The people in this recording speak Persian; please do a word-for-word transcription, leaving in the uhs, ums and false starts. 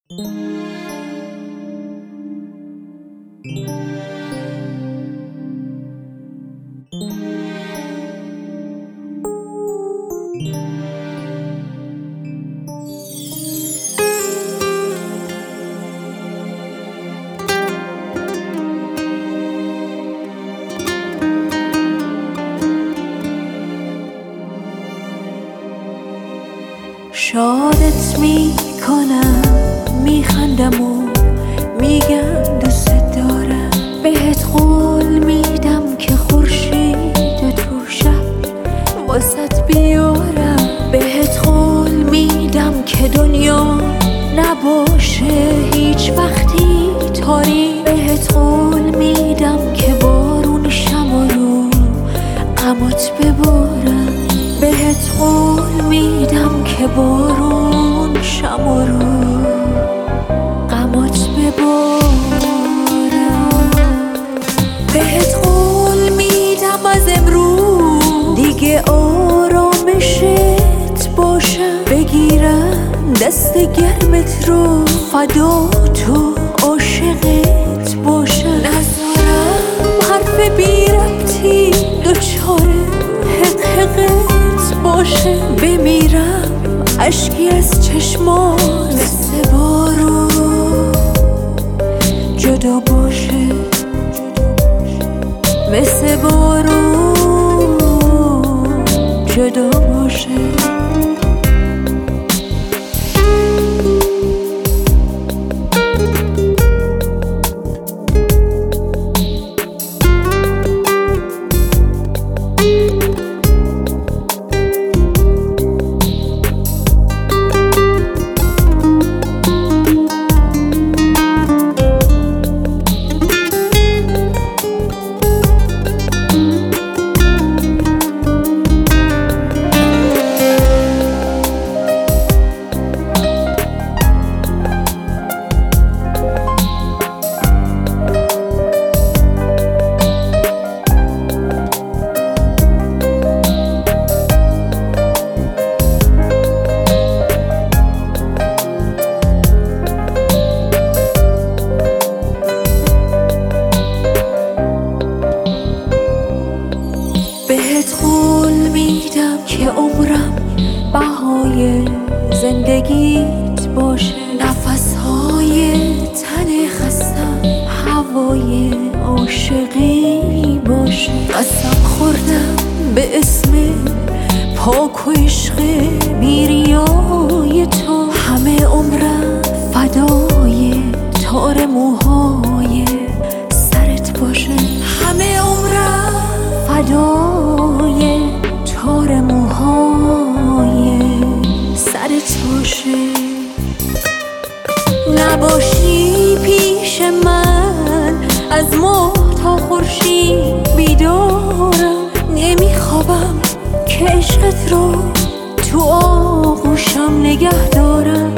شادت میکنم، میخندم و میگم دوست دارم. بهت قول میدم که خورشید تو شب واسط بیارم. بهت قول میدم که دنیا نباشه هیچ وقتی تاریک. بهت قول میدم که بارون شم رو غمات ببارم. بهت قول میدم که بارون شم رو غمات ببارم. بهت قول میدم از امروز دیگه آرامشت باشم. بگیرم دست گرمت رو فدا تو عاشقت باشم. نذارم حرف بی ربطی دوچاره حقحقت باشه. بمیرم اشکی از چشمات مثل بارون جدا باشه. مثل بارون جدا باشه. بهت قول میدم که عمرم بهای زندگیت باشه. نفسهای تن خستم هوای عاشقی باشه. قسم خوردم به اسم پاک و عشق میریای تو. همه عمرم فدای تار موهای سرت باشه. همه عمرم فدای تار موهای سرت باشه. نباشی پیش من از ماه تا خورشید بیدارم. نمیخوابم که عشقت رو تو آغوشم نگه دارم.